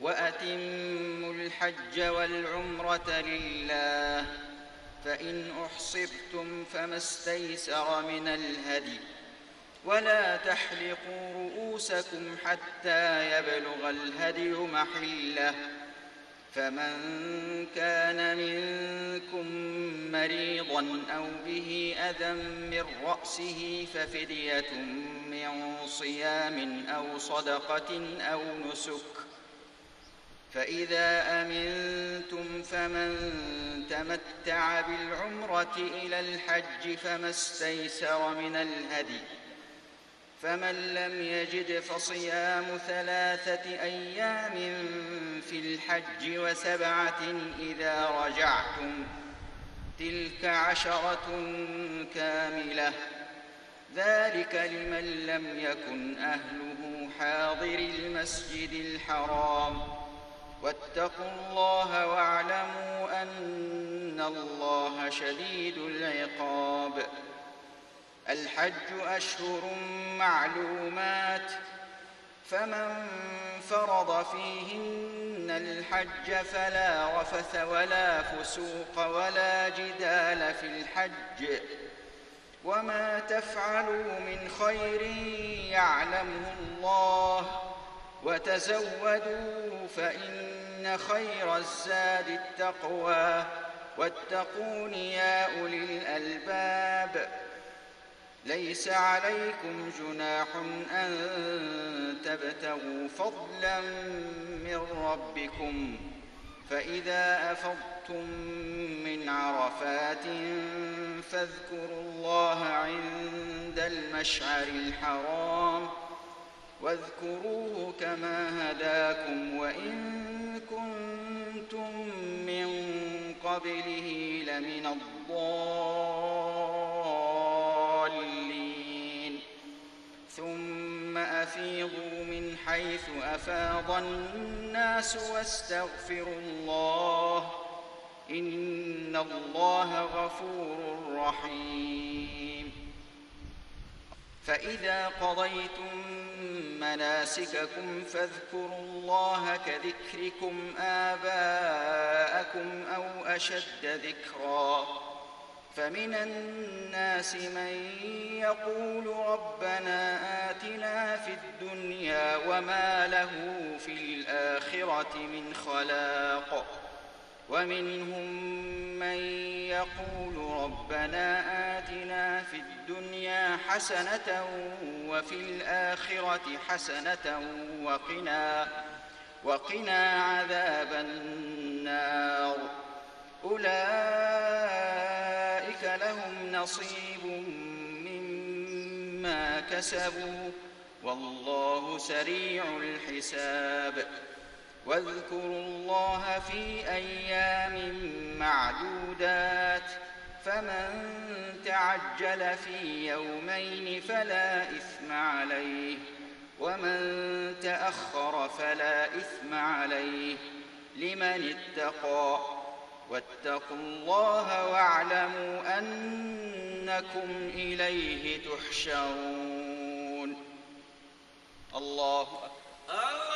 وأتموا الحج والعمرة لله، فإن أحصرتم فما استيسر من الهدي، ولا تحلقوا رؤوسكم حتى يبلغ الهدي محله، فمن كان منكم مريضا أو به أذى من رأسه ففدية من صيام أو صدقة أو نسك، فإذا أمنتم فمن تمتع بالعمرة إلى الحج فما استيسر من الهدي، فمن لم يجد فصيام 3 أيام في الحج و7 إذا رجعتم، تلك 10 كاملة، ذلك لمن لم يكن أهله حاضر المسجد الحرام. واتقوا الله واعلموا أن الله شديد العقاب. الحج أشهر معلومات، فمن فرض فيهن الحج فلا رفث ولا فسوق ولا جدال في الحج، وما تفعلوا من خير يعلمه الله، وتزودوا فإن خير الزاد التقوى، واتقون يا أولي الألباب. ليس عليكم جناح أن تبتغوا فضلا من ربكم، فإذا أفضتم من عرفات فاذكروا الله عند المشعر الحرام، واذكروه كما هداكم وإن كنتم من قبله لمن الضالين. ثم أفيضوا من حيث أفاض الناس واستغفروا الله، إن الله غفور رحيم. فإذا قضيتم مناسككم فاذكروا الله كذكركم آباءكم أو أشد ذكرا، فمن الناس من يقول ربنا آتنا في الدنيا وما له في الآخرة من خلاق، ومنهم من يقول ربنا آتنا في الدنيا حسنة وفي الآخرة حسنة وقنا عذاب النار. أولئك لهم نصيب مما كسبوا والله سريع الحساب. واذكروا الله في أيام معدودات، فمن تعجل في يومين فلا إثم عليه، ومن تأخر فلا إثم عليه لمن اتقى. واتقوا الله واعلموا أنكم إليه تحشرون. الله أكبر.